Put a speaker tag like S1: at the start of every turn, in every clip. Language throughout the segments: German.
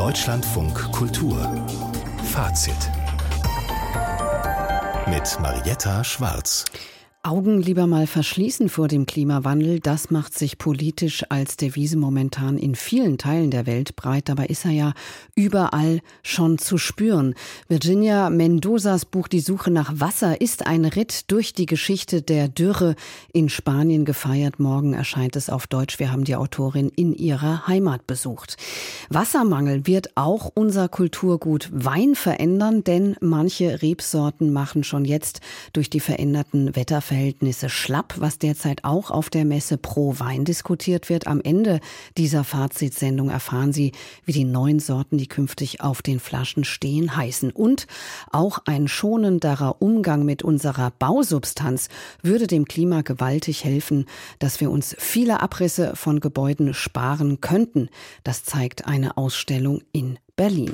S1: Deutschlandfunk Kultur Fazit mit Marietta Schwarz.
S2: Augen lieber mal verschließen vor dem Klimawandel, das macht sich politisch als Devise momentan in vielen Teilen der Welt breit. Dabei ist er ja überall schon zu spüren. Virginia Mendozas Buch Die Suche nach Wasser ist ein Ritt durch die Geschichte der Dürre in Spanien gefeiert. Morgen erscheint es auf Deutsch. Wir haben die Autorin in ihrer Heimat besucht. Wassermangel wird auch unser Kulturgut Wein verändern, denn manche Rebsorten machen schon jetzt durch die veränderten Wetterverhältnisse schlapp, was derzeit auch auf der Messe Pro Wein diskutiert wird. Am Ende dieser Fazitsendung erfahren Sie, wie die neuen Sorten, die künftig auf den Flaschen stehen, heißen. Und auch ein schonenderer Umgang mit unserer Bausubstanz würde dem Klima gewaltig helfen, dass wir uns viele Abrisse von Gebäuden sparen könnten. Das zeigt eine Ausstellung in Berlin.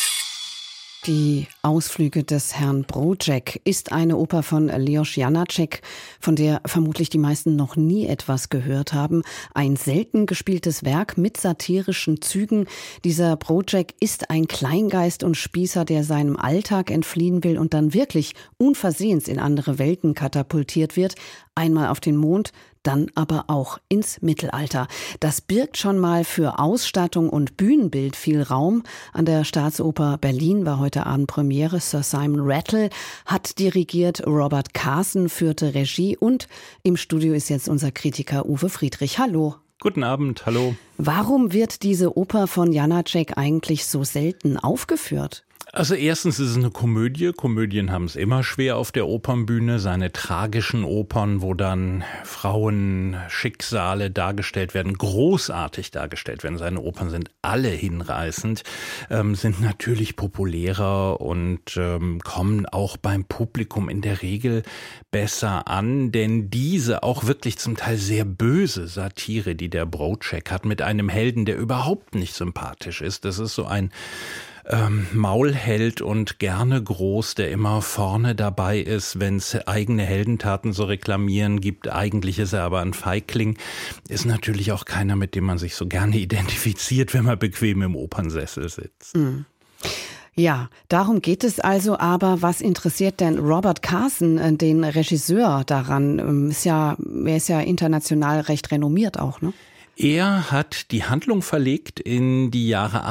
S2: Die Ausflüge des Herrn Brožek ist eine Oper von Leos Janáček, von der vermutlich die meisten noch nie etwas gehört haben. Ein selten gespieltes Werk mit satirischen Zügen. Dieser Brožek ist ein Kleingeist und Spießer, der seinem Alltag entfliehen will und dann wirklich unversehens in andere Welten katapultiert wird. Einmal auf den Mond, dann aber auch ins Mittelalter. Das birgt schon mal für Ausstattung und Bühnenbild viel Raum. An der Staatsoper Berlin war heute Abend Premiere. Sir Simon Rattle hat dirigiert, Robert Carson führte Regie und im Studio ist jetzt unser Kritiker Uwe Friedrich. Hallo.
S3: Guten Abend, hallo.
S2: Warum wird diese Oper von Janáček eigentlich so selten aufgeführt?
S3: Also erstens ist es eine Komödie. Komödien haben es immer schwer auf der Opernbühne. Seine tragischen Opern, wo dann Frauenschicksale dargestellt werden, großartig dargestellt werden. Seine Opern sind alle hinreißend, sind natürlich populärer und kommen auch beim Publikum in der Regel besser an. Denn diese auch wirklich zum Teil sehr böse Satire, die der Brožek hat, mit einem Helden, der überhaupt nicht sympathisch ist. Das ist so ein Maulheld und gerne groß, der immer vorne dabei ist, wenn es eigene Heldentaten so reklamieren gibt. Eigentlich ist er aber ein Feigling. Ist natürlich auch keiner, mit dem man sich so gerne identifiziert, wenn man bequem im Opernsessel sitzt.
S2: Mhm. Ja, darum geht es also. Aber was interessiert denn Robert Carson, den Regisseur, daran? Er ist ja international recht renommiert auch, ne?
S3: Er hat die Handlung verlegt in die Jahre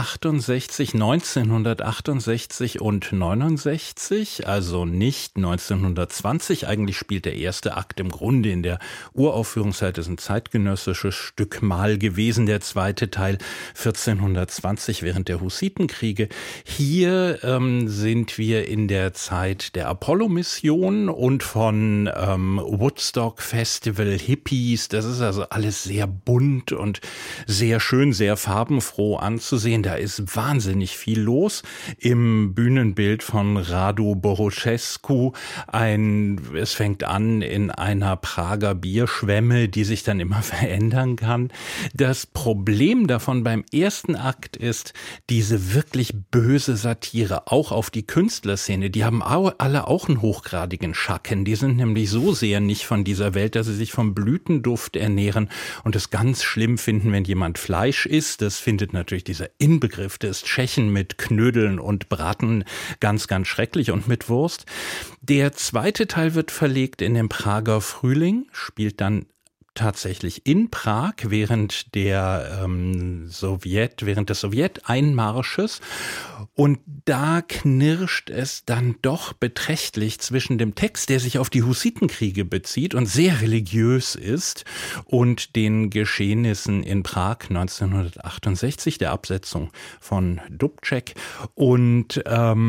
S3: 1968 und 69, also nicht 1920. Eigentlich spielt der erste Akt im Grunde in der Uraufführungszeit, ist ein zeitgenössisches Stück mal gewesen. Der zweite Teil 1420 während der Hussitenkriege. Hier sind wir in der Zeit der Apollo-Mission und von Woodstock Festival, Hippies. Das ist also alles sehr bunt und sehr schön, sehr farbenfroh anzusehen. Da ist wahnsinnig viel los im Bühnenbild von Radu Boruchescu. Es fängt an in einer Prager Bierschwemme, die sich dann immer verändern kann. Das Problem davon beim ersten Akt ist diese wirklich böse Satire, auch auf die Künstlerszene. Die haben alle auch einen hochgradigen Schatten. Die sind nämlich so sehr nicht von dieser Welt, dass sie sich vom Blütenduft ernähren und es ganz schlimm finden, wenn jemand Fleisch isst. Das findet natürlich dieser Inbegriff des Tschechen mit Knödeln und Braten ganz, ganz schrecklich und mit Wurst. Der zweite Teil wird verlegt in den Prager Frühling, spielt dann tatsächlich in Prag während des Sowjeteinmarsches. Und da knirscht es dann doch beträchtlich zwischen dem Text, der sich auf die Hussitenkriege bezieht und sehr religiös ist, und den Geschehnissen in Prag 1968, der Absetzung von Dubček. Und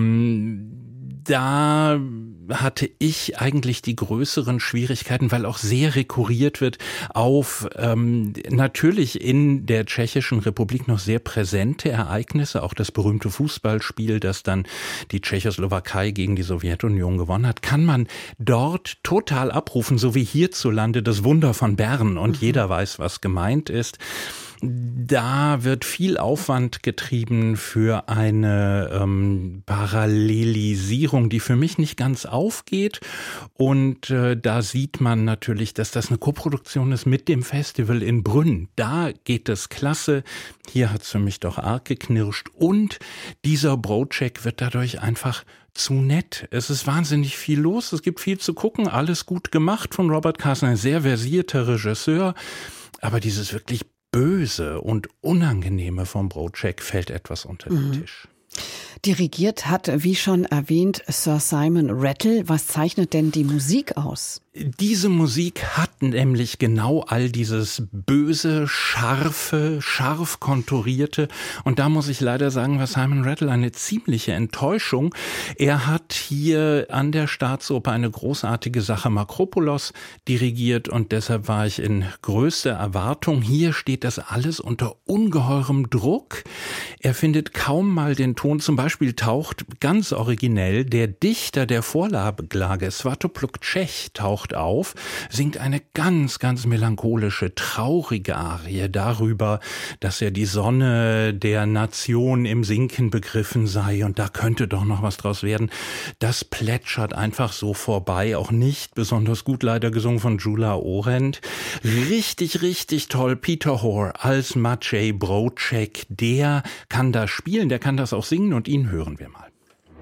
S3: da hatte ich eigentlich die größeren Schwierigkeiten, weil auch sehr rekurriert wird auf natürlich in der Tschechischen Republik noch sehr präsente Ereignisse, auch das berühmte Fußballspiel, das dann die Tschechoslowakei gegen die Sowjetunion gewonnen hat, kann man dort total abrufen, so wie hierzulande das Wunder von Bern, und jeder weiß, was gemeint ist. Da wird viel Aufwand getrieben für eine Parallelisierung, die für mich nicht ganz aufgeht. Und da sieht man natürlich, dass das eine Koproduktion ist mit dem Festival in Brünn. Da geht es klasse. Hier hat es für mich doch arg geknirscht. Und dieser Broadcheck wird dadurch einfach zu nett. Es ist wahnsinnig viel los. Es gibt viel zu gucken. Alles gut gemacht von Robert Carson, ein sehr versierter Regisseur. Aber dieses wirklich Böse und Unangenehme vom Broadcheck fällt etwas unter den Tisch.
S2: Dirigiert hat, wie schon erwähnt, Sir Simon Rattle. Was zeichnet denn die Musik aus?
S3: Diese Musik hat nämlich genau all dieses böse, scharfe, scharf konturierte. Und da muss ich leider sagen, war Simon Rattle eine ziemliche Enttäuschung. Er hat hier an der Staatsoper eine großartige Sache Makropulos dirigiert und deshalb war ich in größter Erwartung. Hier steht das alles unter ungeheurem Druck. Er findet kaum mal den Ton. Zum Beispiel taucht ganz originell der Dichter der Vorlage, Svatopluk Čech, taucht auf, singt eine ganz, ganz melancholische, traurige Arie darüber, dass ja die Sonne der Nation im Sinken begriffen sei und da könnte doch noch was draus werden. Das plätschert einfach so vorbei, auch nicht besonders gut leider gesungen von Gyula Orent. Richtig, richtig toll. Peter Hoare als Maciej Broadcheck, der kann das spielen, der kann das auch singen und ihn hören wir mal.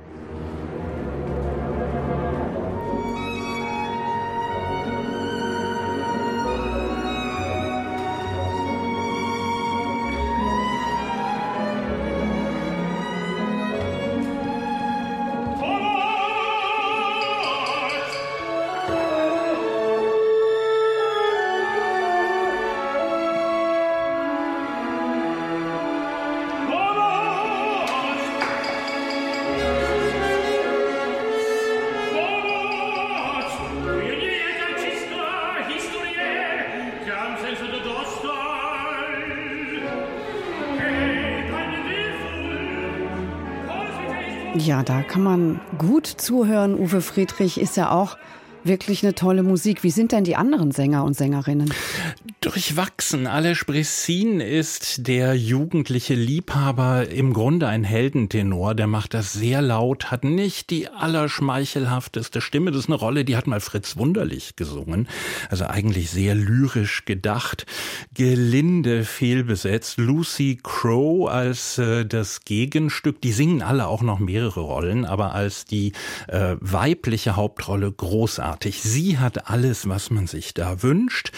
S2: Ja, da kann man gut zuhören. Uwe Friedrich, ist ja auch wirklich eine tolle Musik. Wie sind denn die anderen Sänger und Sängerinnen?
S3: Durchwachsen. Aleš Březín ist der jugendliche Liebhaber, im Grunde ein Heldentenor. Der macht das sehr laut, hat nicht die allerschmeichelhafteste Stimme. Das ist eine Rolle, die hat mal Fritz Wunderlich gesungen. Also eigentlich sehr lyrisch gedacht. Gelinde fehlbesetzt. Lucy Crowe als das Gegenstück. Die singen alle auch noch mehrere Rollen, aber als die weibliche Hauptrolle großartig. Sie hat alles, was man sich da wünscht.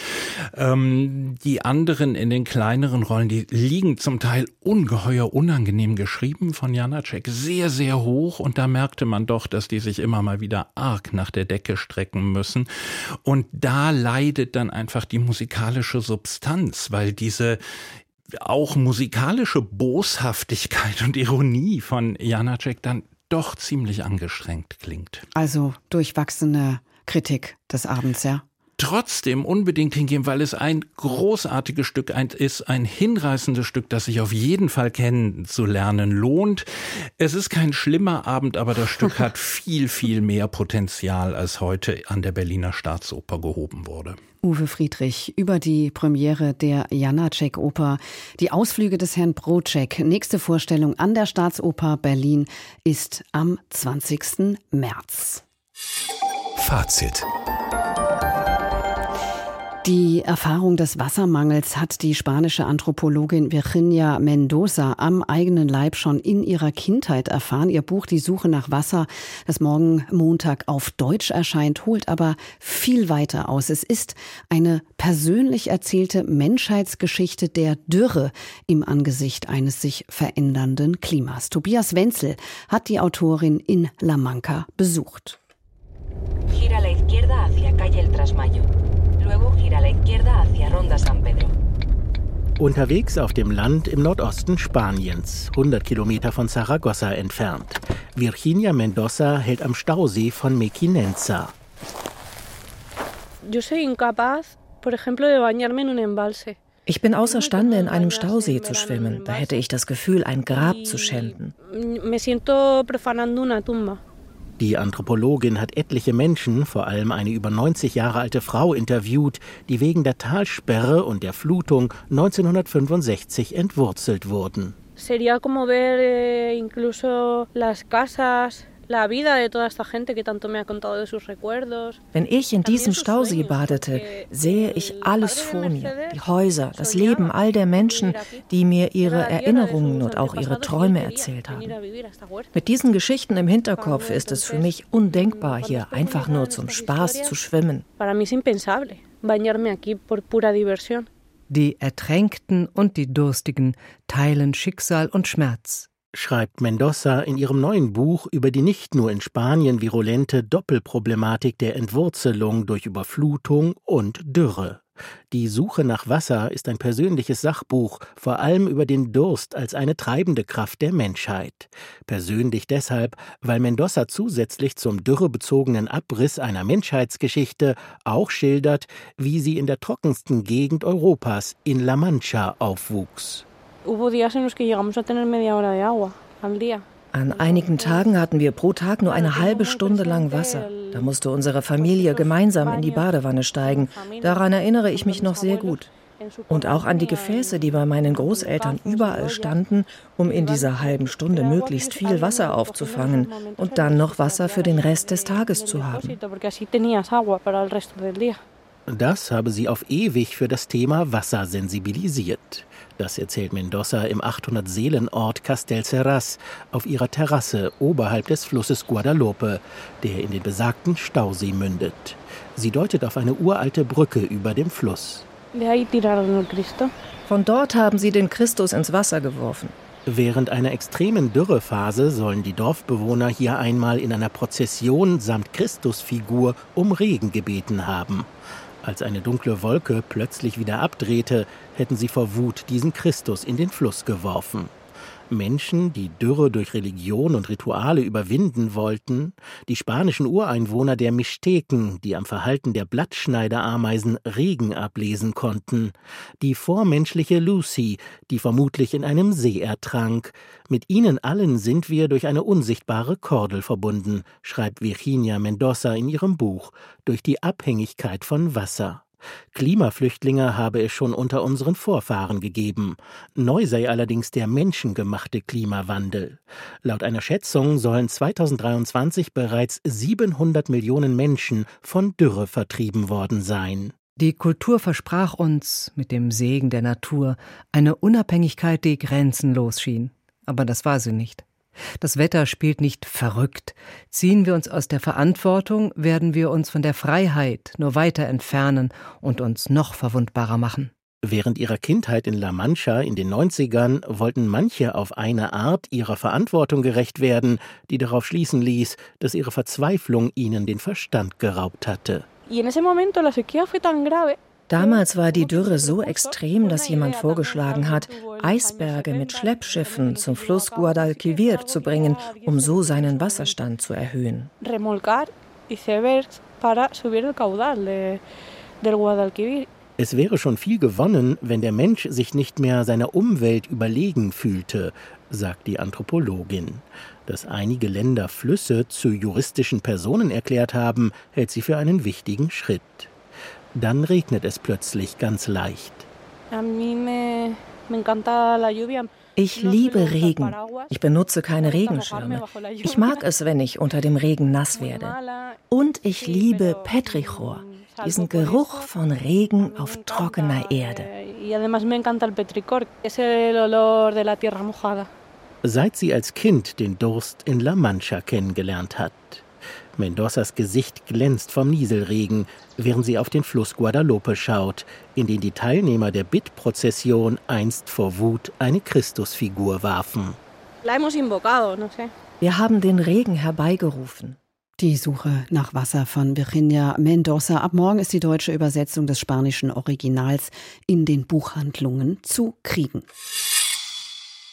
S3: Die anderen in den kleineren Rollen, die liegen zum Teil ungeheuer unangenehm geschrieben von Janáček, sehr, sehr hoch und da merkte man doch, dass die sich immer mal wieder arg nach der Decke strecken müssen und da leidet dann einfach die musikalische Substanz, weil diese auch musikalische Boshaftigkeit und Ironie von Janáček dann doch ziemlich angestrengt klingt.
S2: Also durchwachsene Kritik des Abends, ja?
S3: Trotzdem unbedingt hingehen, weil es ein großartiges Stück ist, ein hinreißendes Stück, das sich auf jeden Fall kennenzulernen lohnt. Es ist kein schlimmer Abend, aber das Stück hat viel, viel mehr Potenzial, als heute an der Berliner Staatsoper gehoben wurde.
S2: Uwe Friedrich über die Premiere der Janáček-Oper, die Ausflüge des Herrn Broadcheck. Nächste Vorstellung an der Staatsoper Berlin ist am 20. März.
S1: Fazit.
S2: Die Erfahrung des Wassermangels hat die spanische Anthropologin Virginia Mendoza am eigenen Leib schon in ihrer Kindheit erfahren. Ihr Buch Die Suche nach Wasser, das morgen Montag auf Deutsch erscheint, holt aber viel weiter aus. Es ist eine persönlich erzählte Menschheitsgeschichte der Dürre im Angesicht eines sich verändernden Klimas. Tobias Wenzel hat die Autorin in La Manca besucht.
S4: Gira a la izquierda hacia calle El Trasmayo. Luego gira a la izquierda hacia Ronda San Pedro.
S5: Unterwegs auf dem Land im Nordosten Spaniens, 100 Kilometer von Zaragoza entfernt. Virginia Mendoza hält am Stausee von Mequinenza.
S6: Ich bin außerstande, in einem Stausee zu schwimmen. Da hätte ich das Gefühl, ein Grab zu schänden.
S5: Die Anthropologin hat etliche Menschen, vor allem eine über 90 Jahre alte Frau, interviewt, die wegen der Talsperre und der Flutung 1965 entwurzelt wurden.
S7: Sería como ver incluso las casas.
S6: Wenn ich in diesem Stausee badete, sehe ich alles vor mir. Die Häuser, das Leben all der Menschen, die mir ihre Erinnerungen und auch ihre Träume erzählt haben. Mit diesen Geschichten im Hinterkopf ist es für mich undenkbar, hier einfach nur zum Spaß zu schwimmen.
S8: Die Ertränkten und die Durstigen teilen Schicksal und Schmerz,
S5: schreibt Mendoza in ihrem neuen Buch über die nicht nur in Spanien virulente Doppelproblematik der Entwurzelung durch Überflutung und Dürre. Die Suche nach Wasser ist ein persönliches Sachbuch, vor allem über den Durst als eine treibende Kraft der Menschheit. Persönlich deshalb, weil Mendoza zusätzlich zum dürrebezogenen Abriss einer Menschheitsgeschichte auch schildert, wie sie in der trockensten Gegend Europas, in La Mancha, aufwuchs.
S6: An einigen Tagen hatten wir pro Tag nur eine halbe Stunde lang Wasser. Da musste unsere Familie gemeinsam in die Badewanne steigen. Daran erinnere ich mich noch sehr gut. Und auch an die Gefäße, die bei meinen Großeltern überall standen, um in dieser halben Stunde möglichst viel Wasser aufzufangen und dann noch Wasser für den Rest des Tages zu haben.
S5: Das habe sie auf ewig für das Thema Wasser sensibilisiert. Das erzählt Mendoza im 800-Seelen-Ort Castellserras auf ihrer Terrasse oberhalb des Flusses Guadalope, der in den besagten Stausee mündet. Sie deutet auf eine uralte Brücke über dem Fluss.
S6: Von dort haben sie den Christus ins Wasser geworfen.
S5: Während einer extremen Dürrephase sollen die Dorfbewohner hier einmal in einer Prozession samt Christusfigur um Regen gebeten haben. Als eine dunkle Wolke plötzlich wieder abdrehte, hätten sie vor Wut diesen Christus in den Fluss geworfen. Menschen, die Dürre durch Religion und Rituale überwinden wollten, die spanischen Ureinwohner der Mixteken, die am Verhalten der Blattschneiderameisen Regen ablesen konnten, die vormenschliche Lucy, die vermutlich in einem See ertrank. Mit ihnen allen sind wir durch eine unsichtbare Kordel verbunden, schreibt Virginia Mendoza in ihrem Buch, durch die Abhängigkeit von Wasser. Klimaflüchtlinge habe es schon unter unseren Vorfahren gegeben. Neu sei allerdings der menschengemachte Klimawandel. Laut einer Schätzung sollen 2023 bereits 700 Millionen Menschen von Dürre vertrieben worden sein.
S8: Die Kultur versprach uns, mit dem Segen der Natur, eine Unabhängigkeit, die grenzenlos schien. Aber das war sie nicht. Das Wetter spielt nicht verrückt. Ziehen wir uns aus der Verantwortung, werden wir uns von der Freiheit nur weiter entfernen und uns noch verwundbarer machen.
S5: Während ihrer Kindheit in La Mancha in den 90ern wollten manche auf eine Art ihrer Verantwortung gerecht werden, die darauf schließen ließ, dass ihre Verzweiflung ihnen den Verstand geraubt hatte.
S6: Damals war die Dürre so extrem, dass jemand vorgeschlagen hat, Eisberge mit Schleppschiffen zum Fluss Guadalquivir zu bringen, um so seinen Wasserstand zu erhöhen.
S5: Es wäre schon viel gewonnen, wenn der Mensch sich nicht mehr seiner Umwelt überlegen fühlte, sagt die Anthropologin. Dass einige Länder Flüsse zu juristischen Personen erklärt haben, hält sie für einen wichtigen Schritt. Dann regnet es plötzlich ganz leicht.
S6: Ich liebe Regen. Ich benutze keine Regenschirme. Ich mag es, wenn ich unter dem Regen nass werde. Und ich liebe Petrichor, diesen Geruch von Regen auf trockener Erde.
S5: Seit sie als Kind den Durst in La Mancha kennengelernt hat. Mendozas Gesicht glänzt vom Nieselregen, während sie auf den Fluss Guadalope schaut, in den die Teilnehmer der Bittprozession einst vor Wut eine Christusfigur warfen.
S6: Wir haben den Regen herbeigerufen.
S2: Die Suche nach Wasser von Virginia Mendoza. Ab morgen ist die deutsche Übersetzung des spanischen Originals in den Buchhandlungen zu kriegen.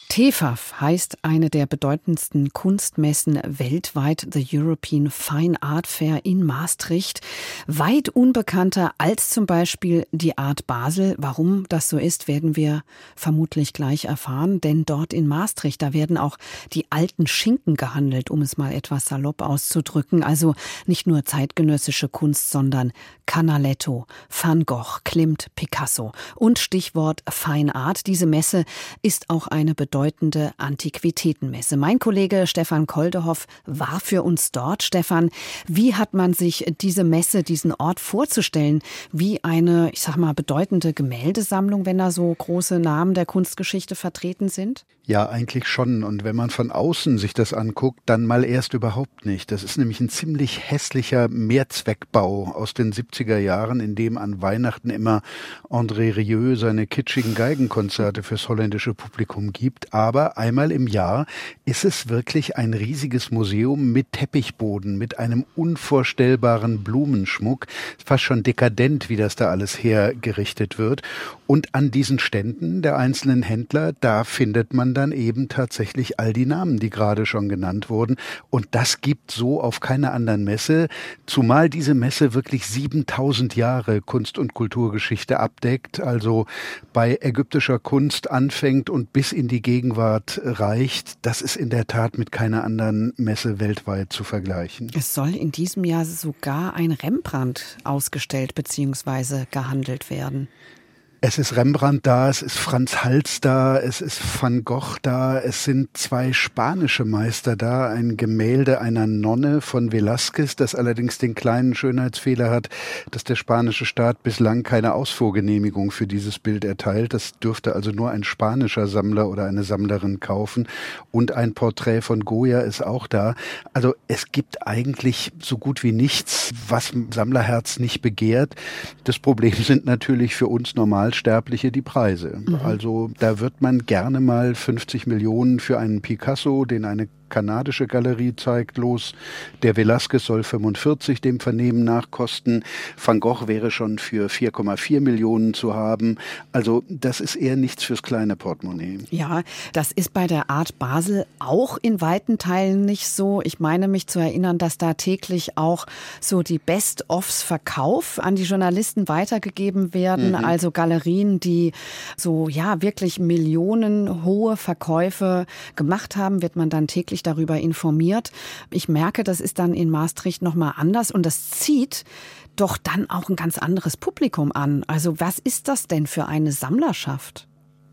S2: TEFAF heißt eine der bedeutendsten Kunstmessen weltweit, the European Fine Art Fair in Maastricht. Weit unbekannter als zum Beispiel die Art Basel. Warum das so ist, werden wir vermutlich gleich erfahren. Denn dort in Maastricht, da werden auch die alten Schinken gehandelt, um es mal etwas salopp auszudrücken. Also nicht nur zeitgenössische Kunst, sondern Canaletto, Van Gogh, Klimt, Picasso. Und Stichwort Fine Art. Diese Messe ist auch eine bedeutende Antiquitätenmesse. Mein Kollege Stefan Koldehoff war für uns dort. Stefan, wie hat man sich diese Messe, diesen Ort vorzustellen? Wie eine, ich sag mal, bedeutende Gemäldesammlung, wenn da so große Namen der Kunstgeschichte vertreten sind?
S9: Ja, eigentlich schon. Und wenn man von außen sich das anguckt, dann mal erst überhaupt nicht. Das ist nämlich ein ziemlich hässlicher Mehrzweckbau aus den 70er Jahren, in dem an Weihnachten immer André Rieu seine kitschigen Geigenkonzerte fürs holländische Publikum gibt. Aber einmal im Jahr ist es wirklich ein riesiges Museum mit Teppichboden, mit einem unvorstellbaren Blumenschmuck. Fast schon dekadent, wie das da alles hergerichtet wird. Und an diesen Ständen der einzelnen Händler, da findet man dann eben tatsächlich all die Namen, die gerade schon genannt wurden. Und das gibt so auf keiner anderen Messe, zumal diese Messe wirklich 7000 Jahre Kunst- und Kulturgeschichte abdeckt, also bei ägyptischer Kunst anfängt und bis in die Gegenwart reicht. Das ist in der Tat mit keiner anderen Messe weltweit zu vergleichen.
S2: Es soll in diesem Jahr sogar ein Rembrandt ausgestellt bzw. gehandelt werden.
S9: Es ist Rembrandt da, es ist Franz Hals da, es ist Van Gogh da, es sind 2 spanische Meister da, ein Gemälde einer Nonne von Velázquez, das allerdings den kleinen Schönheitsfehler hat, dass der spanische Staat bislang keine Ausfuhrgenehmigung für dieses Bild erteilt. Das dürfte also nur ein spanischer Sammler oder eine Sammlerin kaufen. Und ein Porträt von Goya ist auch da. Also es gibt eigentlich so gut wie nichts, was Sammlerherz nicht begehrt. Das Problem sind natürlich für uns Normalsterbliche die Preise. Also da wird man gerne mal 50 Millionen für einen Picasso, den eine kanadische Galerie zeigt, los. Der Velázquez soll 45 dem Vernehmen nach kosten. Van Gogh wäre schon für 4,4 Millionen zu haben. Also das ist eher nichts fürs kleine Portemonnaie.
S2: Ja, das ist bei der Art Basel auch in weiten Teilen nicht so. Ich meine mich zu erinnern, dass da täglich auch so die Best-ofs Verkauf an die Journalisten weitergegeben werden. Also Galerien, die so ja wirklich millionenhohe Verkäufe gemacht haben, wird man dann täglich darüber informiert. Ich merke, das ist dann in Maastricht nochmal anders und das zieht doch dann auch ein ganz anderes Publikum an. Also was ist das denn für eine Sammlerschaft?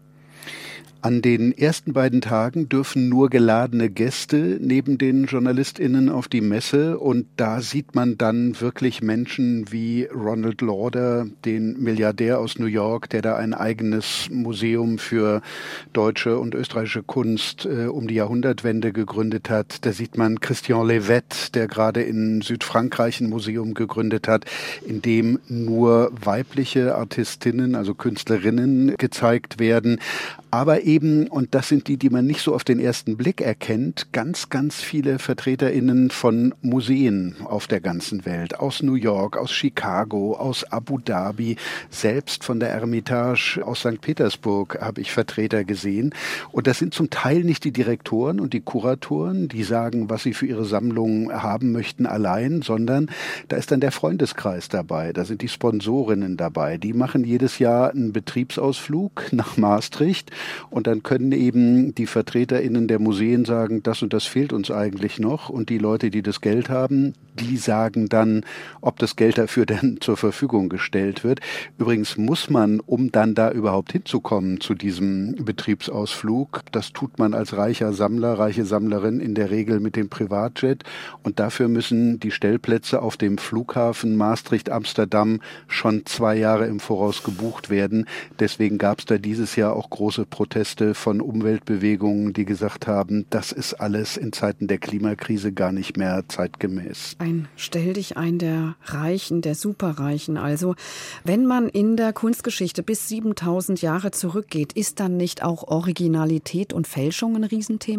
S9: An den ersten beiden Tagen dürfen nur geladene Gäste neben den JournalistInnen auf die Messe und da sieht man dann wirklich Menschen wie Ronald Lauder, den Milliardär aus New York, der da ein eigenes Museum für deutsche und österreichische Kunst um die Jahrhundertwende gegründet hat. Da sieht man Christian Levet, der gerade in Südfrankreich ein Museum gegründet hat, in dem nur weibliche Artistinnen, also Künstlerinnen gezeigt werden. Aber eben, und das sind die man nicht so auf den ersten Blick erkennt, ganz, ganz viele VertreterInnen von Museen auf der ganzen Welt. Aus New York, aus Chicago, aus Abu Dhabi, selbst von der Ermitage aus St. Petersburg habe ich Vertreter gesehen. Und das sind zum Teil nicht die Direktoren und die Kuratoren, die sagen, was sie für ihre Sammlung haben möchten allein, sondern da ist dann der Freundeskreis dabei, da sind die Sponsorinnen dabei. Die machen jedes Jahr einen Betriebsausflug nach Maastricht. Und dann können eben die VertreterInnen der Museen sagen, das und das fehlt uns eigentlich noch. Und die Leute, die das Geld haben, die sagen dann, ob das Geld dafür denn zur Verfügung gestellt wird. Übrigens muss man, um dann da überhaupt hinzukommen zu diesem Betriebsausflug, das tut man als reicher Sammler, reiche Sammlerin in der Regel mit dem Privatjet. Und dafür müssen die Stellplätze auf dem Flughafen Maastricht-Amsterdam schon 2 Jahre im Voraus gebucht werden. Deswegen gab es da dieses Jahr auch große Proteste von Umweltbewegungen, die gesagt haben, das ist alles in Zeiten der Klimakrise gar nicht mehr zeitgemäß.
S2: Ein Stelldichein der Reichen, der Superreichen. Also, wenn man in der Kunstgeschichte bis 7000 Jahre zurückgeht, ist dann nicht auch Originalität und Fälschung ein Riesenthema?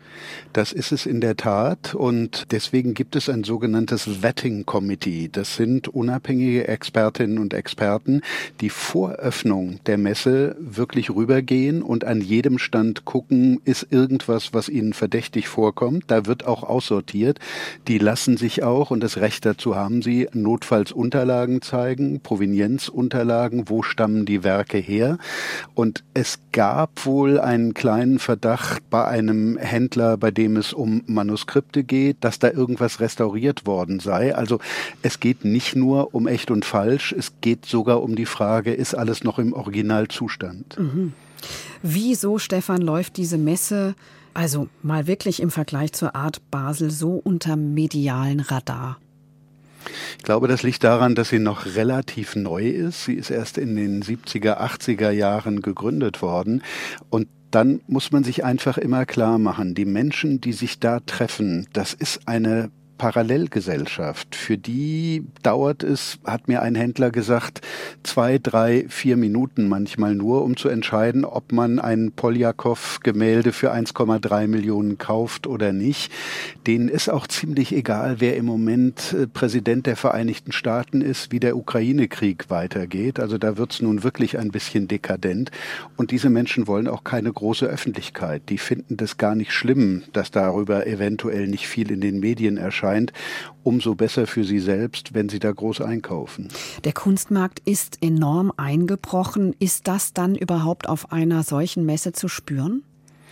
S9: Das ist es in der Tat und deswegen gibt es ein sogenanntes Vetting Committee. Das sind unabhängige Expertinnen und Experten, die vor Öffnung der Messe wirklich rübergehen und an jedem Stand gucken, ist irgendwas, was ihnen verdächtig vorkommt. Da wird auch aussortiert. Die lassen sich auch, und das Recht dazu haben sie, notfalls Unterlagen zeigen, Provenienzunterlagen, wo stammen die Werke her. Und es gab wohl einen kleinen Verdacht bei einem Händler, bei dem es um Manuskripte geht, dass da irgendwas restauriert worden sei. Also es geht nicht nur um echt und falsch, es geht sogar um die Frage, ist alles noch im Originalzustand?
S2: Mhm. Wieso, Stefan, läuft diese Messe, also mal wirklich im Vergleich zur Art Basel, so unter medialen Radar?
S9: Ich glaube, das liegt daran, dass sie noch relativ neu ist. Sie ist erst in den 70er, 80er Jahren gegründet worden und dann muss man sich einfach immer klar machen, die Menschen, die sich da treffen, das ist eine Parallelgesellschaft. Für die dauert es, hat mir ein Händler gesagt, 2, 3, 4 Minuten manchmal nur, um zu entscheiden, ob man ein Poljakow-Gemälde für 1,3 Millionen kauft oder nicht. Denen ist auch ziemlich egal, wer im Moment Präsident der Vereinigten Staaten ist, wie der Ukraine-Krieg weitergeht. Also da wird's nun wirklich ein bisschen dekadent. Und diese Menschen wollen auch keine große Öffentlichkeit. Die finden das gar nicht schlimm, dass darüber eventuell nicht viel in den Medien erscheint. Umso besser für sie selbst, wenn sie da groß einkaufen.
S2: Der Kunstmarkt ist enorm eingebrochen. Ist das dann überhaupt auf einer solchen Messe zu spüren?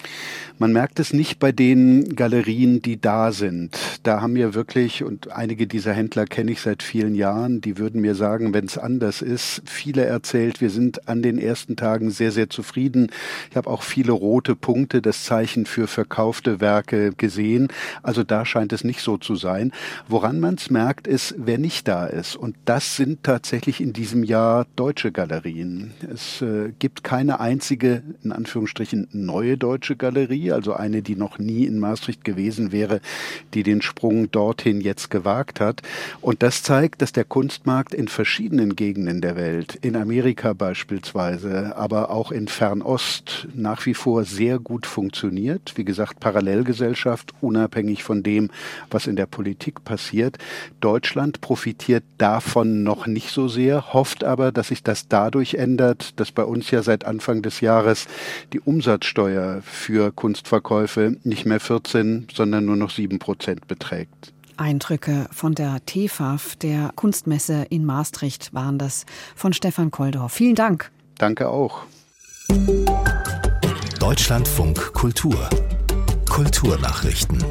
S9: Man merkt es nicht bei den Galerien, die da sind. Da haben wir wirklich, und einige dieser Händler kenne ich seit vielen Jahren, die würden mir sagen, wenn es anders ist, viele erzählt, wir sind an den ersten Tagen sehr, sehr zufrieden. Ich habe auch viele rote Punkte, das Zeichen für verkaufte Werke gesehen. Also da scheint es nicht so zu sein. Woran man es merkt, ist, wer nicht da ist. Und das sind tatsächlich in diesem Jahr deutsche Galerien. Es gibt keine einzige, in Anführungsstrichen, neue deutsche Galerie, also eine, die noch nie in Maastricht gewesen wäre, die den Sprung dorthin jetzt gewagt hat. Und das zeigt, dass der Kunstmarkt in verschiedenen Gegenden der Welt, in Amerika beispielsweise, aber auch in Fernost, nach wie vor sehr gut funktioniert. Wie gesagt, Parallelgesellschaft, unabhängig von dem, was in der Politik passiert. Deutschland profitiert davon noch nicht so sehr, hofft aber, dass sich das dadurch ändert, dass bei uns ja seit Anfang des Jahres die Umsatzsteuer für Kunstverkäufe nicht mehr 14, sondern nur noch 7% beträgt.
S2: Eindrücke von der TEFAF, der Kunstmesse in Maastricht, waren das von Stefan Koldorf. Vielen Dank.
S9: Danke auch.
S1: Deutschlandfunk Kultur. Kulturnachrichten.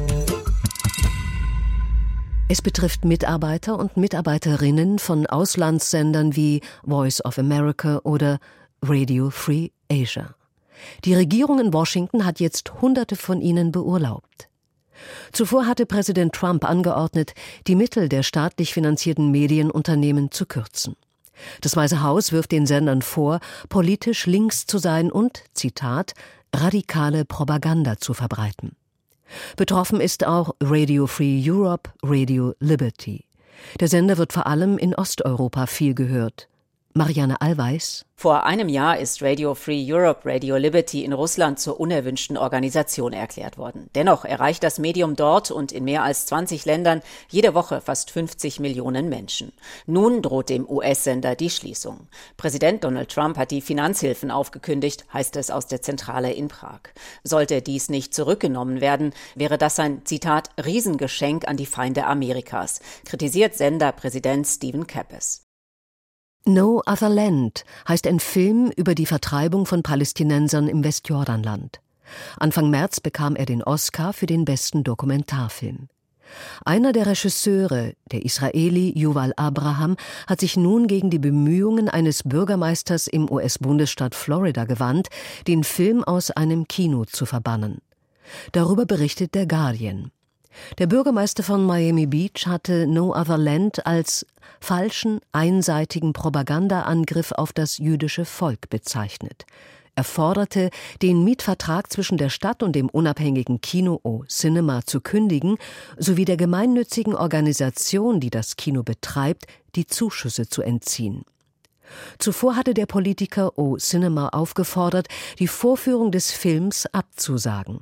S10: Es betrifft Mitarbeiter und Mitarbeiterinnen von Auslandssendern wie Voice of America oder Radio Free Asia. Die Regierung in Washington hat jetzt Hunderte von ihnen beurlaubt. Zuvor hatte Präsident Trump angeordnet, die Mittel der staatlich finanzierten Medienunternehmen zu kürzen. Das Weiße Haus wirft den Sendern vor, politisch links zu sein und, Zitat, radikale Propaganda zu verbreiten. Betroffen ist auch Radio Free Europe, Radio Liberty. Der Sender wird vor allem in Osteuropa viel gehört. Marianne Allweis.
S11: Vor einem Jahr ist Radio Free Europe, Radio Liberty in Russland zur unerwünschten Organisation erklärt worden. Dennoch erreicht das Medium dort und in mehr als 20 Ländern jede Woche fast 50 Millionen Menschen. Nun droht dem US-Sender die Schließung. Präsident Donald Trump hat die Finanzhilfen aufgekündigt, heißt es aus der Zentrale in Prag. Sollte dies nicht zurückgenommen werden, wäre das ein, Zitat, Riesengeschenk an die Feinde Amerikas, kritisiert Senderpräsident Stephen Kappes.
S10: No Other Land heißt ein Film über die Vertreibung von Palästinensern im Westjordanland. Anfang März bekam er den Oscar für den besten Dokumentarfilm. Einer der Regisseure, der Israeli Yuval Abraham, hat sich nun gegen die Bemühungen eines Bürgermeisters im US-Bundesstaat Florida gewandt, den Film aus einem Kino zu verbannen. Darüber berichtet der Guardian. Der Bürgermeister von Miami Beach hatte No Other Land als falschen, einseitigen Propagandaangriff auf das jüdische Volk bezeichnet. Er forderte, den Mietvertrag zwischen der Stadt und dem unabhängigen Kino O Cinema zu kündigen, sowie der gemeinnützigen Organisation, die das Kino betreibt, die Zuschüsse zu entziehen. Zuvor hatte der Politiker O Cinema aufgefordert, die Vorführung des Films abzusagen.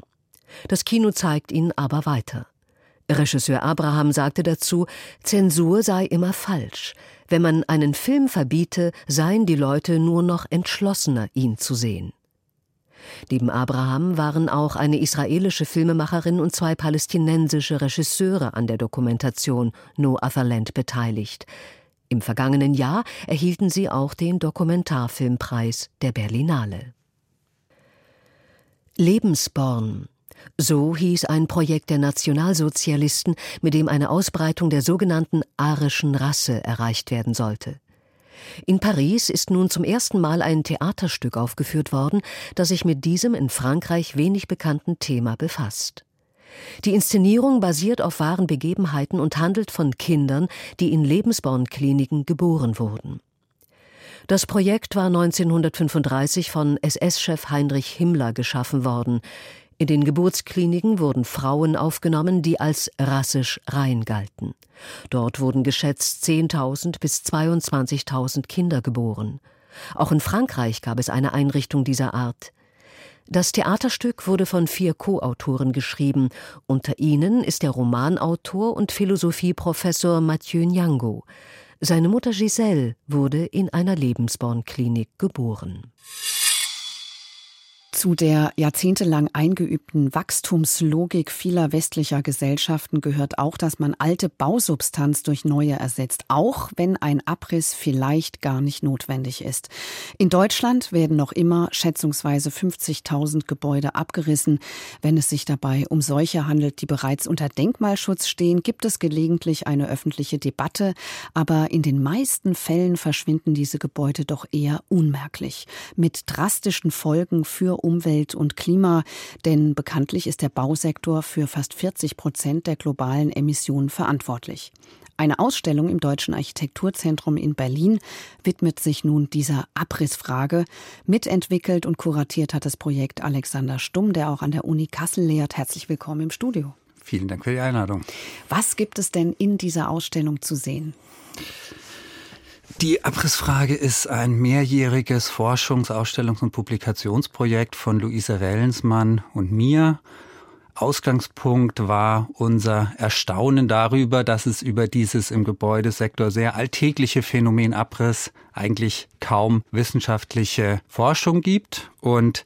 S10: Das Kino zeigt ihn aber weiter. Regisseur Abraham sagte dazu, Zensur sei immer falsch. Wenn man einen Film verbiete, seien die Leute nur noch entschlossener, ihn zu sehen. Neben Abraham waren auch eine israelische Filmemacherin und 2 palästinensische Regisseure an der Dokumentation No Other Land beteiligt. Im vergangenen Jahr erhielten sie auch den Dokumentarfilmpreis der Berlinale. Lebensborn. So hieß ein Projekt der Nationalsozialisten, mit dem eine Ausbreitung der sogenannten arischen Rasse erreicht werden sollte. In Paris ist nun zum ersten Mal ein Theaterstück aufgeführt worden, das sich mit diesem in Frankreich wenig bekannten Thema befasst. Die Inszenierung basiert auf wahren Begebenheiten und handelt von Kindern, die in Lebensborn-Kliniken geboren wurden. Das Projekt war 1935 von SS-Chef Heinrich Himmler geschaffen worden. In den Geburtskliniken wurden Frauen aufgenommen, die als rassisch rein galten. Dort wurden geschätzt 10.000 bis 22.000 Kinder geboren. Auch in Frankreich gab es eine Einrichtung dieser Art. Das Theaterstück wurde von 4 Co-Autoren geschrieben. Unter ihnen ist der Romanautor und Philosophieprofessor Mathieu Nyango. Seine Mutter Giselle wurde in einer Lebensborn-Klinik geboren.
S2: Zu der jahrzehntelang eingeübten Wachstumslogik vieler westlicher Gesellschaften gehört auch, dass man alte Bausubstanz durch neue ersetzt, auch wenn ein Abriss vielleicht gar nicht notwendig ist. In Deutschland werden noch immer schätzungsweise 50.000 Gebäude abgerissen. Wenn es sich dabei um solche handelt, die bereits unter Denkmalschutz stehen, gibt es gelegentlich eine öffentliche Debatte. Aber in den meisten Fällen verschwinden diese Gebäude doch eher unmerklich. Mit drastischen Folgen für Umwelt und Klima, denn bekanntlich ist der Bausektor für fast 40% der globalen Emissionen verantwortlich. Eine Ausstellung im Deutschen Architekturzentrum in Berlin widmet sich nun dieser Abrissfrage. Mitentwickelt und kuratiert hat das Projekt Alexander Stumm, der auch an der Uni Kassel lehrt. Herzlich willkommen im Studio.
S12: Vielen Dank für die Einladung.
S2: Was gibt es denn in dieser Ausstellung zu sehen?
S12: Die Abrissfrage ist ein mehrjähriges Forschungs-, Ausstellungs- und Publikationsprojekt von Luise Rellensmann und mir. Ausgangspunkt war unser Erstaunen darüber, dass es über dieses im Gebäudesektor sehr alltägliche Phänomen Abriss eigentlich kaum wissenschaftliche Forschung gibt. Und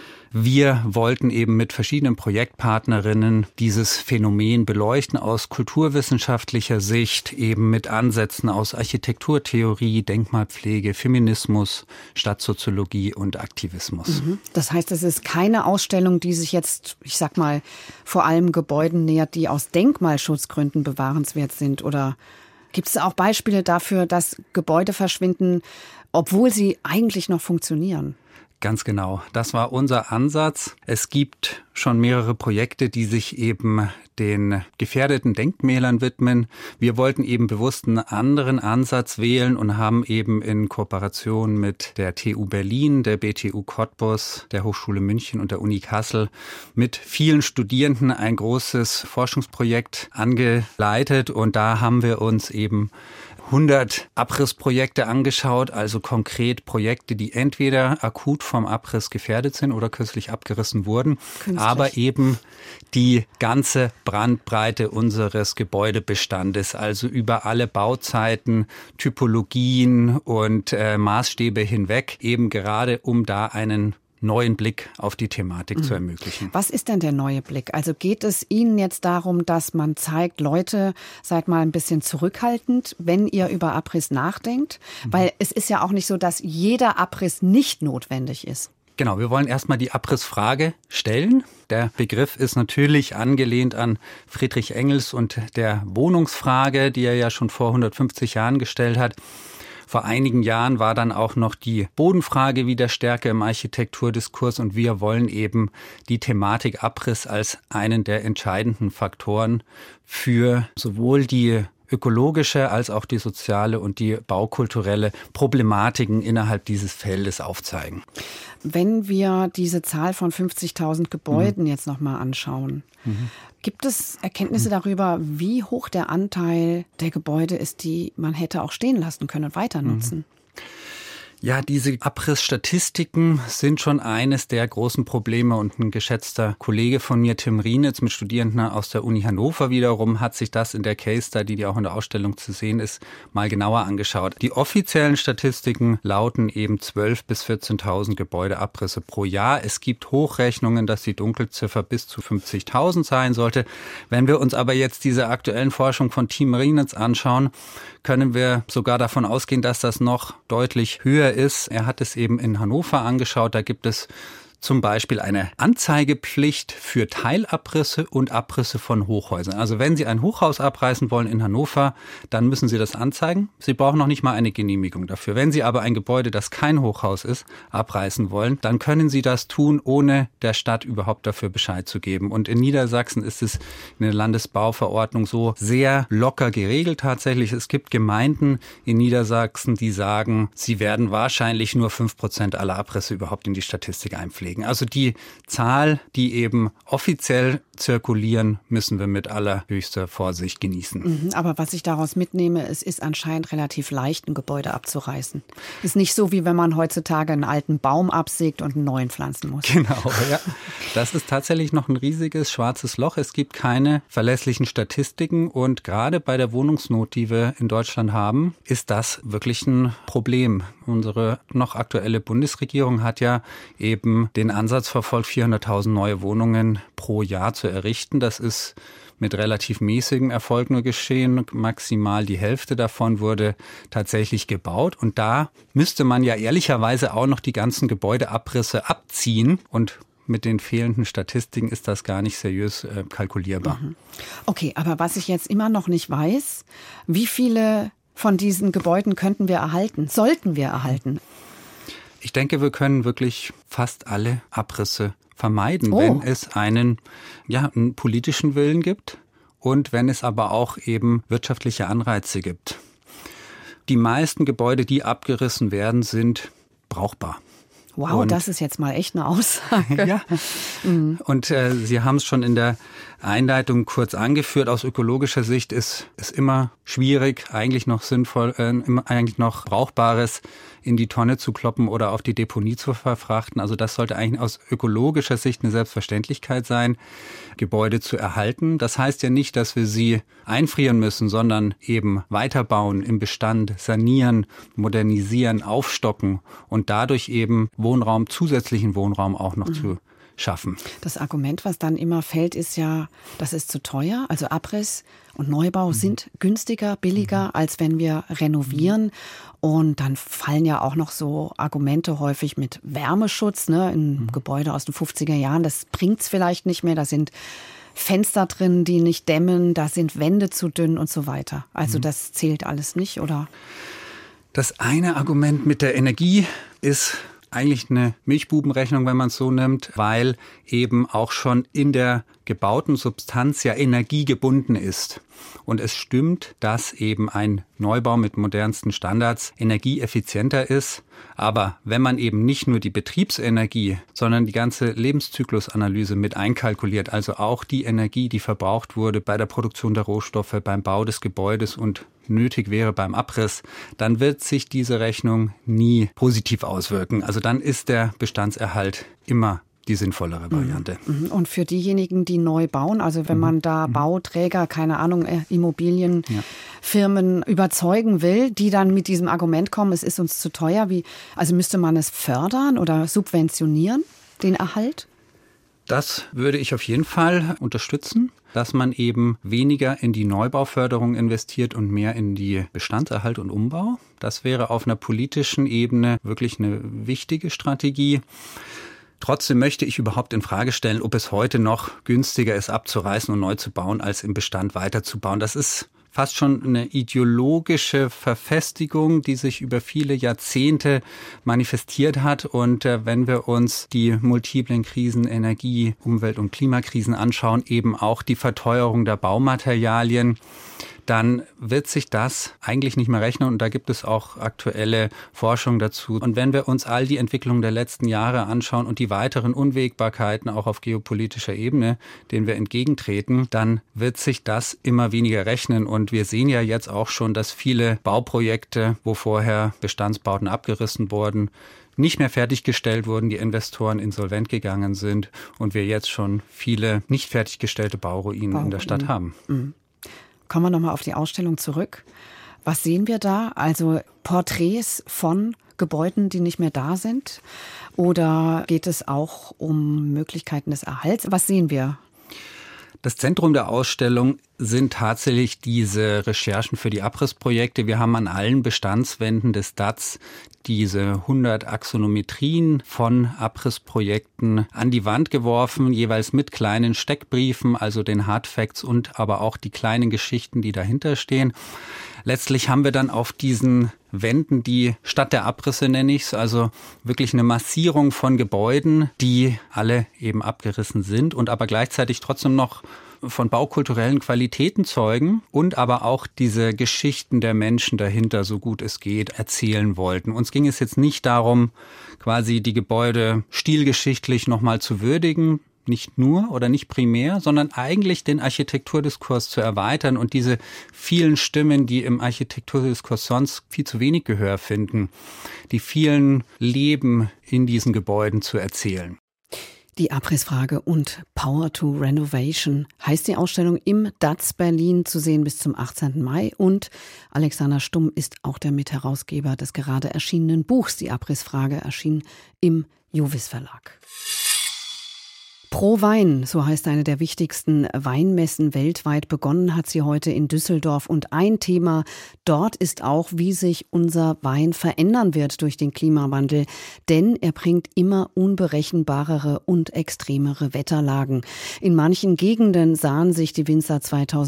S12: wir wollten eben mit verschiedenen Projektpartnerinnen dieses Phänomen beleuchten aus kulturwissenschaftlicher Sicht, eben mit Ansätzen aus Architekturtheorie, Denkmalpflege, Feminismus, Stadtsoziologie und Aktivismus.
S2: Das heißt, es ist keine Ausstellung, die sich jetzt, ich sag mal, vor allem Gebäuden nähert, die aus Denkmalschutzgründen bewahrenswert sind? Oder gibt es auch Beispiele dafür, dass Gebäude verschwinden, obwohl sie eigentlich noch funktionieren?
S12: Ganz genau. Das war unser Ansatz. Es gibt schon mehrere Projekte, die sich eben den gefährdeten Denkmälern widmen. Wir wollten eben bewusst einen anderen Ansatz wählen und haben eben in Kooperation mit der TU Berlin, der BTU Cottbus, der Hochschule München und der Uni Kassel mit vielen Studierenden ein großes Forschungsprojekt angeleitet. Und da haben wir uns eben 100 Abrissprojekte angeschaut, also konkret Projekte, die entweder akut vom Abriss gefährdet sind oder kürzlich abgerissen wurden, aber eben die ganze Bandbreite unseres Gebäudebestandes, also über alle Bauzeiten, Typologien und Maßstäbe hinweg, eben gerade um da einen neuen Blick auf die Thematik zu ermöglichen.
S2: Was ist denn der neue Blick? Also geht es Ihnen jetzt darum, dass man zeigt, Leute, seid mal ein bisschen zurückhaltend, wenn ihr über Abriss nachdenkt? Weil es ist ja auch nicht so, dass jeder Abriss nicht notwendig ist.
S12: Genau, wir wollen erstmal die Abrissfrage stellen. Der Begriff ist natürlich angelehnt an Friedrich Engels und der Wohnungsfrage, die er ja schon vor 150 Jahren gestellt hat. Vor einigen Jahren war dann auch noch die Bodenfrage wieder stärker im Architekturdiskurs und wir wollen eben die Thematik Abriss als einen der entscheidenden Faktoren für sowohl die ökologische als auch die soziale und die baukulturelle Problematiken innerhalb dieses Feldes aufzeigen.
S2: Wenn wir diese Zahl von 50.000 Gebäuden jetzt nochmal anschauen, gibt es Erkenntnisse darüber, wie hoch der Anteil der Gebäude ist, die man hätte auch stehen lassen können und weiter nutzen?
S12: Ja, diese Abrissstatistiken sind schon eines der großen Probleme und ein geschätzter Kollege von mir, Tim Rienitz, mit Studierenden aus der Uni Hannover wiederum, hat sich das in der Case Study, die auch in der Ausstellung zu sehen ist, mal genauer angeschaut. Die offiziellen Statistiken lauten eben 12.000 bis 14.000 Gebäudeabrisse pro Jahr. Es gibt Hochrechnungen, dass die Dunkelziffer bis zu 50.000 sein sollte. Wenn wir uns aber jetzt diese aktuellen Forschung von Tim Rienitz anschauen, können wir sogar davon ausgehen, dass das noch deutlich höher ist. Er hat es eben in Hannover angeschaut. Da gibt es zum Beispiel eine Anzeigepflicht für Teilabrisse und Abrisse von Hochhäusern. Also wenn Sie ein Hochhaus abreißen wollen in Hannover, dann müssen Sie das anzeigen. Sie brauchen noch nicht mal eine Genehmigung dafür. Wenn Sie aber ein Gebäude, das kein Hochhaus ist, abreißen wollen, dann können Sie das tun, ohne der Stadt überhaupt dafür Bescheid zu geben. Und in Niedersachsen ist es in der Landesbauverordnung so sehr locker geregelt tatsächlich. Es gibt Gemeinden in Niedersachsen, die sagen, sie werden wahrscheinlich nur 5% aller Abrisse überhaupt in die Statistik einpflegen. Also die Zahl, die eben offiziell zirkulieren, müssen wir mit allerhöchster Vorsicht genießen.
S2: Aber was ich daraus mitnehme, es ist anscheinend relativ leicht, ein Gebäude abzureißen. Ist nicht so, wie wenn man heutzutage einen alten Baum absägt und einen neuen pflanzen muss.
S12: Genau, ja. Das ist tatsächlich noch ein riesiges schwarzes Loch. Es gibt keine verlässlichen Statistiken und gerade bei der Wohnungsnot, die wir in Deutschland haben, ist das wirklich ein Problem. Unsere noch aktuelle Bundesregierung hat ja eben den Ansatz verfolgt, 400.000 neue Wohnungen pro Jahr zu errichten. Das ist mit relativ mäßigem Erfolg nur geschehen. Maximal die Hälfte davon wurde tatsächlich gebaut. Und da müsste man ja ehrlicherweise auch noch die ganzen Gebäudeabrisse abziehen. Und mit den fehlenden Statistiken ist das gar nicht seriös kalkulierbar.
S2: Okay, aber was ich jetzt immer noch nicht weiß, wie viele von diesen Gebäuden könnten wir erhalten, sollten wir erhalten?
S12: Ich denke, wir können wirklich fast alle Abrisse vermeiden, wenn es einen politischen Willen gibt und wenn es aber auch eben wirtschaftliche Anreize gibt. Die meisten Gebäude, die abgerissen werden, sind brauchbar.
S2: Wow, das ist jetzt mal echt eine Aussage.
S12: Ja. Und Sie haben es schon in der Einleitung kurz angeführt. Aus ökologischer Sicht ist es immer schwierig, eigentlich noch sinnvoll, eigentlich noch Brauchbares in die Tonne zu kloppen oder auf die Deponie zu verfrachten. Also das sollte eigentlich aus ökologischer Sicht eine Selbstverständlichkeit sein, Gebäude zu erhalten. Das heißt ja nicht, dass wir sie einfrieren müssen, sondern eben weiterbauen, im Bestand sanieren, modernisieren, aufstocken und dadurch eben Wohnraum, zusätzlichen Wohnraum auch noch zu schaffen.
S2: Das Argument, was dann immer fällt, ist ja, das ist zu teuer. Also Abriss und Neubau sind günstiger, billiger, als wenn wir renovieren. Und dann fallen ja auch noch so Argumente häufig mit Wärmeschutz, ne, in Gebäude aus den 50er Jahren. Das bringt's vielleicht nicht mehr. Da sind Fenster drin, die nicht dämmen. Da sind Wände zu dünn und so weiter. Also das zählt alles nicht, oder?
S12: Das eine Argument mit der Energie ist eigentlich eine Milchbubenrechnung, wenn man es so nimmt, weil eben auch schon in der gebauten Substanz ja Energie gebunden ist. Und es stimmt, dass eben ein Neubau mit modernsten Standards energieeffizienter ist. Aber wenn man eben nicht nur die Betriebsenergie, sondern die ganze Lebenszyklusanalyse mit einkalkuliert, also auch die Energie, die verbraucht wurde bei der Produktion der Rohstoffe, beim Bau des Gebäudes und nötig wäre beim Abriss, dann wird sich diese Rechnung nie positiv auswirken. Also dann ist der Bestandserhalt immer die sinnvollere Variante.
S2: Und für diejenigen, die neu bauen, also wenn man da Bauträger, keine Ahnung, Immobilienfirmen überzeugen will, die dann mit diesem Argument kommen, es ist uns zu teuer, also müsste man es fördern oder subventionieren, den Erhalt?
S12: Das würde ich auf jeden Fall unterstützen, dass man eben weniger in die Neubauförderung investiert und mehr in die Bestandserhalt und Umbau. Das wäre auf einer politischen Ebene wirklich eine wichtige Strategie. Trotzdem möchte ich überhaupt in Frage stellen, ob es heute noch günstiger ist, abzureißen und neu zu bauen, als im Bestand weiterzubauen. Das ist fast schon eine ideologische Verfestigung, die sich über viele Jahrzehnte manifestiert hat. Und wenn wir uns die multiplen Krisen, Energie-, Umwelt- und Klimakrisen anschauen, eben auch die Verteuerung der Baumaterialien, dann wird sich das eigentlich nicht mehr rechnen und da gibt es auch aktuelle Forschung dazu. Und wenn wir uns all die Entwicklungen der letzten Jahre anschauen und die weiteren Unwägbarkeiten auch auf geopolitischer Ebene, denen wir entgegentreten, dann wird sich das immer weniger rechnen. Und wir sehen ja jetzt auch schon, dass viele Bauprojekte, wo vorher Bestandsbauten abgerissen wurden, nicht mehr fertiggestellt wurden, die Investoren insolvent gegangen sind und wir jetzt schon viele nicht fertiggestellte Bauruinen in der Stadt haben.
S2: Mhm. Kommen wir nochmal auf die Ausstellung zurück. Was sehen wir da? Also Porträts von Gebäuden, die nicht mehr da sind? Oder geht es auch um Möglichkeiten des Erhalts? Was sehen wir?
S12: Das Zentrum der Ausstellung sind tatsächlich diese Recherchen für die Abrissprojekte. Wir haben an allen Bestandswänden des DAZ diese 100 Axonometrien von Abrissprojekten an die Wand geworfen, jeweils mit kleinen Steckbriefen, also den Hardfacts und aber auch die kleinen Geschichten, die dahinter stehen. Letztlich haben wir dann auf diesen Wänden die Stadt der Abrisse, nenne ich es, also wirklich eine Massierung von Gebäuden, die alle eben abgerissen sind und aber gleichzeitig trotzdem noch von baukulturellen Qualitäten zeugen und aber auch diese Geschichten der Menschen dahinter, so gut es geht, erzählen wollten. Uns ging es jetzt nicht darum, quasi die Gebäude stilgeschichtlich nochmal zu würdigen, nicht nur oder nicht primär, sondern eigentlich den Architekturdiskurs zu erweitern und diese vielen Stimmen, die im Architekturdiskurs sonst viel zu wenig Gehör finden, die vielen Leben in diesen Gebäuden zu erzählen.
S2: Die Abrissfrage und Power to Renovation heißt die Ausstellung im DAZ Berlin, zu sehen bis zum 18. Mai. Und Alexander Stumm ist auch der Mitherausgeber des gerade erschienenen Buchs. Die Abrissfrage erschien im Jovis Verlag. Pro Wein, so heißt eine der wichtigsten Weinmessen weltweit. Begonnen hat sie heute in Düsseldorf. Und ein Thema dort ist auch, wie sich unser Wein verändern wird durch den Klimawandel. Denn er bringt immer unberechenbarere und extremere Wetterlagen. In manchen Gegenden sahen sich die Winzer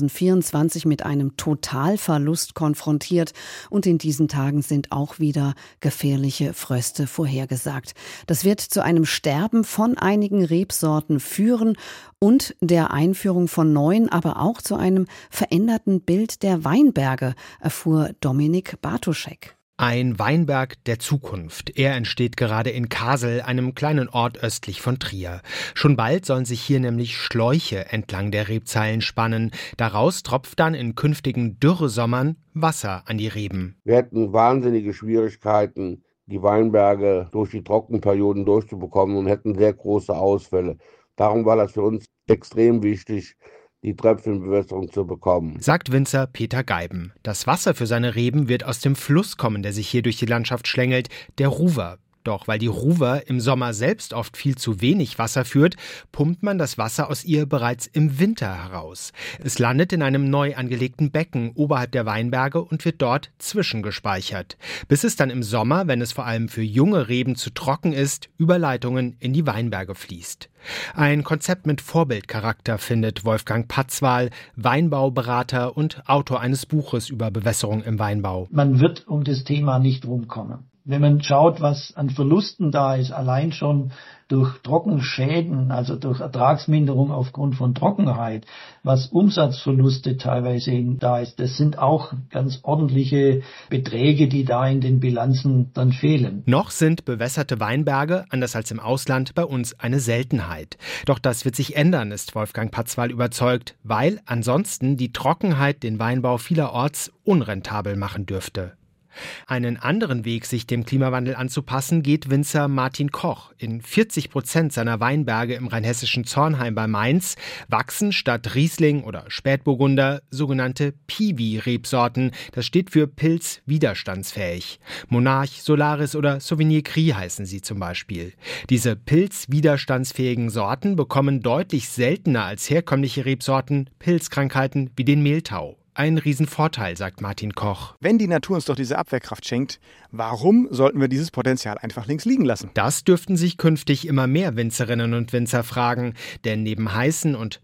S2: 2024 mit einem Totalverlust konfrontiert. Und in diesen Tagen sind auch wieder gefährliche Fröste vorhergesagt. Das wird zu einem Sterben von einigen Rebsorten führen und der Einführung von neuen, aber auch zu einem veränderten Bild der Weinberge, erfuhr Dominik Bartoschek.
S13: Ein Weinberg der Zukunft. Er entsteht gerade in Kasel, einem kleinen Ort östlich von Trier. Schon bald sollen sich hier nämlich Schläuche entlang der Rebzeilen spannen. Daraus tropft dann in künftigen Dürresommern Wasser an die Reben.
S14: Wir hätten wahnsinnige Schwierigkeiten, die Weinberge durch die Trockenperioden durchzubekommen und hätten sehr große Ausfälle. Darum war das für uns extrem wichtig, die Tröpfchenbewässerung zu bekommen.
S13: Sagt Winzer Peter Geiben. Das Wasser für seine Reben wird aus dem Fluss kommen, der sich hier durch die Landschaft schlängelt, der Ruwer. Doch weil die Ruwer im Sommer selbst oft viel zu wenig Wasser führt, pumpt man das Wasser aus ihr bereits im Winter heraus. Es landet in einem neu angelegten Becken oberhalb der Weinberge und wird dort zwischengespeichert. Bis es dann im Sommer, wenn es vor allem für junge Reben zu trocken ist, über Leitungen in die Weinberge fließt. Ein Konzept mit Vorbildcharakter findet Wolfgang Patzwal, Weinbauberater und Autor eines Buches über Bewässerung im Weinbau.
S15: Man wird um das Thema nicht rumkommen. Wenn man schaut, was an Verlusten da ist, allein schon durch Trockenschäden, also durch Ertragsminderung aufgrund von Trockenheit, was Umsatzverluste teilweise da ist, das sind auch ganz ordentliche Beträge, die da in den Bilanzen dann fehlen.
S13: Noch sind bewässerte Weinberge, anders als im Ausland, bei uns eine Seltenheit. Doch das wird sich ändern, ist Wolfgang Patzwal überzeugt, weil ansonsten die Trockenheit den Weinbau vielerorts unrentabel machen dürfte. Einen anderen Weg, sich dem Klimawandel anzupassen, geht Winzer Martin Koch. In 40% seiner Weinberge im rheinhessischen Zornheim bei Mainz wachsen statt Riesling oder Spätburgunder sogenannte Piwi-Rebsorten. Das steht für pilzwiderstandsfähig. Monarch, Solaris oder Sauvignon Gris heißen sie zum Beispiel. Diese pilzwiderstandsfähigen Sorten bekommen deutlich seltener als herkömmliche Rebsorten Pilzkrankheiten wie den Mehltau. Ein Riesenvorteil, sagt Martin Koch.
S16: Wenn die Natur uns doch diese Abwehrkraft schenkt, warum sollten wir dieses Potenzial einfach links liegen lassen?
S13: Das dürften sich künftig immer mehr Winzerinnen und Winzer fragen. Denn neben heißen und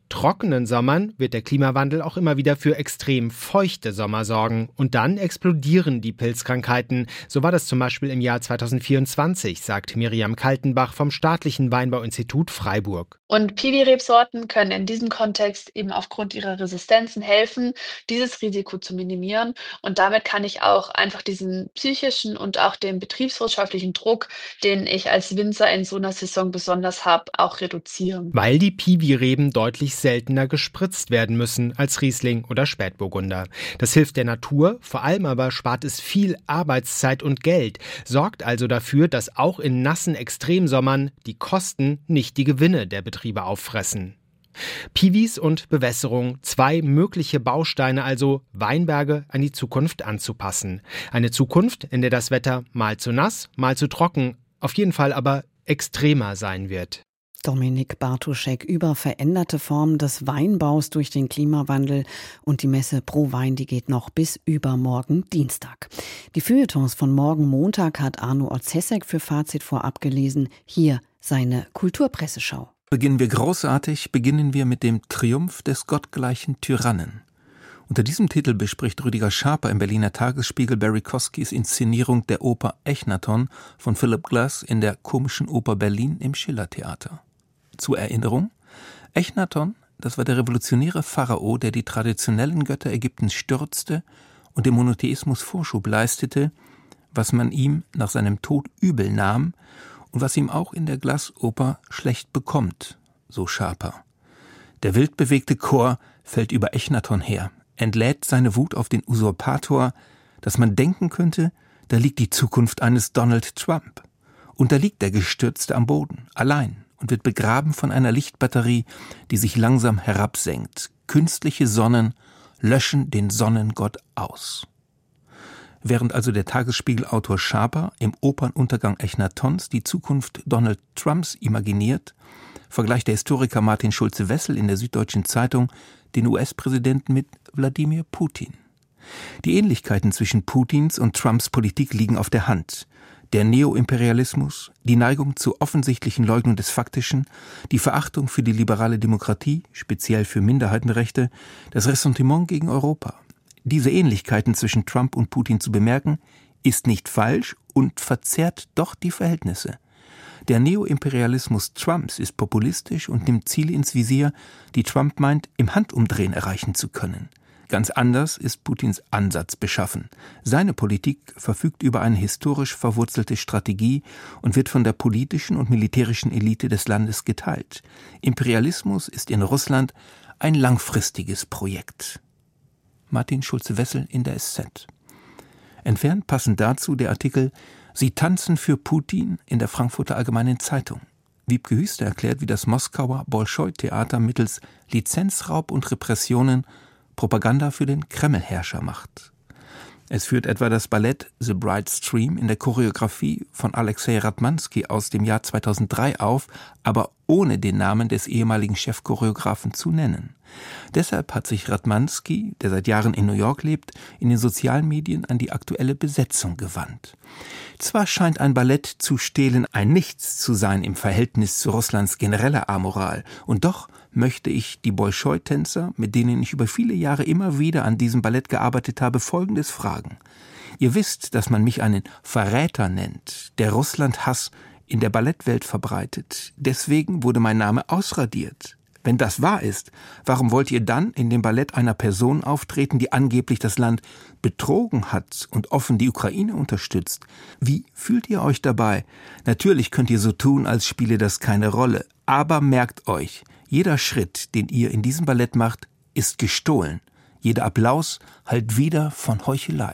S13: trockenen Sommern wird der Klimawandel auch immer wieder für extrem feuchte Sommer sorgen. Und dann explodieren die Pilzkrankheiten. So war das zum Beispiel im Jahr 2024, sagt Miriam Kaltenbach vom Staatlichen Weinbauinstitut Freiburg.
S17: Und Piwi-Rebsorten können in diesem Kontext eben aufgrund ihrer Resistenzen helfen, dieses Risiko zu minimieren. Und damit kann ich auch einfach diesen psychischen und auch den betriebswirtschaftlichen Druck, den ich als Winzer in so einer Saison besonders habe, auch reduzieren.
S13: Weil die Piwi-Reben deutlich seltener gespritzt werden müssen als Riesling oder Spätburgunder. Das hilft der Natur, vor allem aber spart es viel Arbeitszeit und Geld, sorgt also dafür, dass auch in nassen Extremsommern die Kosten nicht die Gewinne der Betriebe auffressen. Piwis und Bewässerung, 2 mögliche Bausteine also, Weinberge an die Zukunft anzupassen. Eine Zukunft, in der das Wetter mal zu nass, mal zu trocken, auf jeden Fall aber extremer sein wird.
S2: Dominik Bartoschek über veränderte Formen des Weinbaus durch den Klimawandel und die Messe Pro Wein, die geht noch bis übermorgen Dienstag. Die Feuilletons von morgen Montag hat Arno Otzesek für Fazit vorab gelesen. Hier seine Kulturpresseschau.
S18: Beginnen wir mit dem Triumph des gottgleichen Tyrannen. Unter diesem Titel bespricht Rüdiger Schaper im Berliner Tagesspiegel Barry Koskis Inszenierung der Oper Echnaton von Philip Glass in der Komischen Oper Berlin im Schillertheater. Zur Erinnerung: Echnaton, das war der revolutionäre Pharao, der die traditionellen Götter Ägyptens stürzte und dem Monotheismus Vorschub leistete, was man ihm nach seinem Tod übel nahm und was ihm auch in der Glasoper schlecht bekommt, so Schaper. Der wild bewegte Chor fällt über Echnaton her, entlädt seine Wut auf den Usurpator, dass man denken könnte, da liegt die Zukunft eines Donald Trump. Und da liegt der Gestürzte am Boden, allein, und wird begraben von einer Lichtbatterie, die sich langsam herabsenkt. Künstliche Sonnen löschen den Sonnengott aus. Während also der Tagesspiegel-Autor Schaper im Opernuntergang Echnatons die Zukunft Donald Trumps imaginiert, vergleicht der Historiker Martin Schulze-Wessel in der Süddeutschen Zeitung den US-Präsidenten mit Wladimir Putin. Die Ähnlichkeiten zwischen Putins und Trumps Politik liegen auf der Hand. Der Neoimperialismus, die Neigung zur offensichtlichen Leugnung des Faktischen, die Verachtung für die liberale Demokratie, speziell für Minderheitenrechte, das Ressentiment gegen Europa. Diese Ähnlichkeiten zwischen Trump und Putin zu bemerken, ist nicht falsch und verzerrt doch die Verhältnisse. Der Neoimperialismus Trumps ist populistisch und nimmt Ziele ins Visier, die Trump meint, im Handumdrehen erreichen zu können. Ganz anders ist Putins Ansatz beschaffen. Seine Politik verfügt über eine historisch verwurzelte Strategie und wird von der politischen und militärischen Elite des Landes geteilt. Imperialismus ist in Russland ein langfristiges Projekt. Martin Schulze-Wessel in der SZ. Entfernt passend dazu der Artikel »Sie tanzen für Putin« in der Frankfurter Allgemeinen Zeitung. Wiebke Hüster erklärt, wie das Moskauer Bolschoi-Theater mittels Lizenzraub und Repressionen Propaganda für den Kreml-Herrscher macht. Es führt etwa das Ballett The Bright Stream in der Choreografie von Alexei Ratmansky aus dem Jahr 2003 auf, aber ohne den Namen des ehemaligen Chefchoreografen zu nennen. Deshalb hat sich Ratmansky, der seit Jahren in New York lebt, in den sozialen Medien an die aktuelle Besetzung gewandt. Zwar scheint ein Ballett zu stehlen ein Nichts zu sein im Verhältnis zu Russlands genereller Amoral, und doch möchte ich die Bolschoi-Tänzer, mit denen ich über viele Jahre immer wieder an diesem Ballett gearbeitet habe, Folgendes fragen. Ihr wisst, dass man mich einen Verräter nennt, der Russland-Hass in der Ballettwelt verbreitet. Deswegen wurde mein Name ausradiert. Wenn das wahr ist, warum wollt ihr dann in dem Ballett einer Person auftreten, die angeblich das Land betrogen hat und offen die Ukraine unterstützt? Wie fühlt ihr euch dabei? Natürlich könnt ihr so tun, als spiele das keine Rolle. Aber merkt euch, jeder Schritt, den ihr in diesem Ballett macht, ist gestohlen. Jeder Applaus hallt wieder von Heuchelei.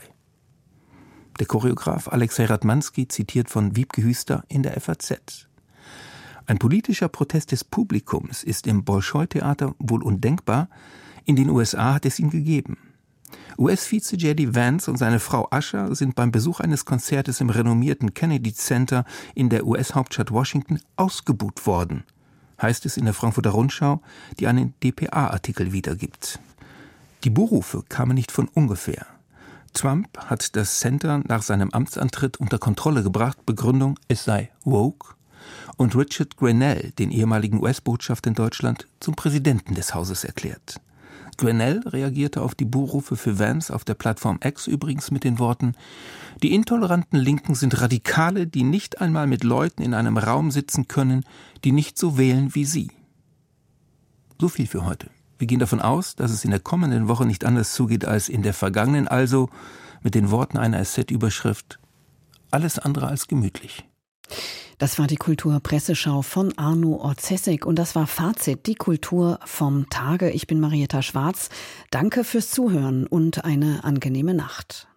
S18: Der Choreograf Alexei Ratmansky zitiert von Wiebke Hüster in der FAZ. Ein politischer Protest des Publikums ist im Bolschoi-Theater wohl undenkbar, in den USA hat es ihn gegeben. US-Vize J.D. Vance und seine Frau Usher sind beim Besuch eines Konzertes im renommierten Kennedy Center in der US-Hauptstadt Washington ausgebuht worden, heißt es in der Frankfurter Rundschau, die einen dpa-Artikel wiedergibt. Die Buhrufe kamen nicht von ungefähr. Trump hat das Center nach seinem Amtsantritt unter Kontrolle gebracht, Begründung, es sei woke. und Richard Grenell, den ehemaligen US-Botschafter in Deutschland, zum Präsidenten des Hauses erklärt. Grenell reagierte auf die Buhrufe für Vance auf der Plattform X übrigens mit den Worten: Die intoleranten Linken sind Radikale, die nicht einmal mit Leuten in einem Raum sitzen können, die nicht so wählen wie sie. So viel für heute. Wir gehen davon aus, dass es in der kommenden Woche nicht anders zugeht als in der vergangenen, also mit den Worten einer SZ-Überschrift: Alles andere als gemütlich.
S2: Das war die Kulturpresseschau von Arno Orzesek und das war Fazit, die Kultur vom Tage. Ich bin Marietta Schwarz. Danke fürs Zuhören und eine angenehme Nacht.